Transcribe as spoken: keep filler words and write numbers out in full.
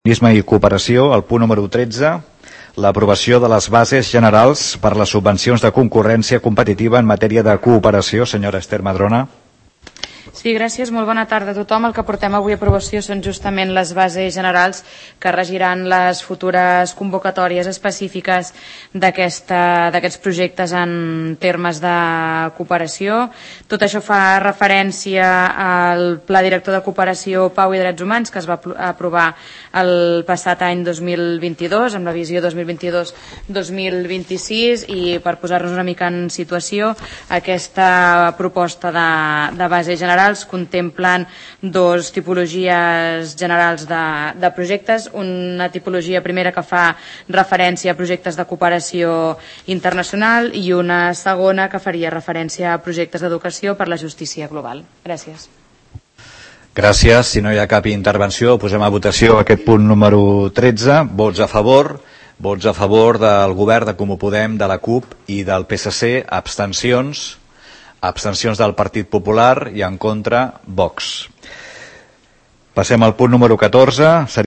Turisme i cooperació, el punt número tretze, l'aprovació de les bases generals per les subvencions de concurrència competitiva en matèria de cooperació. Senyora Esther Madrona. Sí, gràcies. Molt bona tarda a tothom. El que portem avui a aprovació són justament les bases generals que regiran les futures convocatòries específiques d'aquests projectes en termes de cooperació. Tot això fa referència al Pla Director de Cooperació, Pau i Drets Humans, que es va aprovar el passat any dos mil vint-i-dos, amb la visió dos mil vint-i-dos dos mil vint-i-sis, i per posar-nos una mica en situació, aquesta proposta de, de base general contemplen dos tipologies generals de, de projectes. Una tipologia primera que fa referència a projectes de cooperació internacional i una segona que faria referència a projectes d'educació per la justícia global. Gràcies. Gràcies. Si no hi ha cap intervenció, posem a votació aquest punt número tretze. Vots a favor. Vots a favor del govern, de Comú Podem, de la CUP i del P S C. Abstencions. Abstencions del Partit Popular i en contra Vox. Passem al punt número catorze.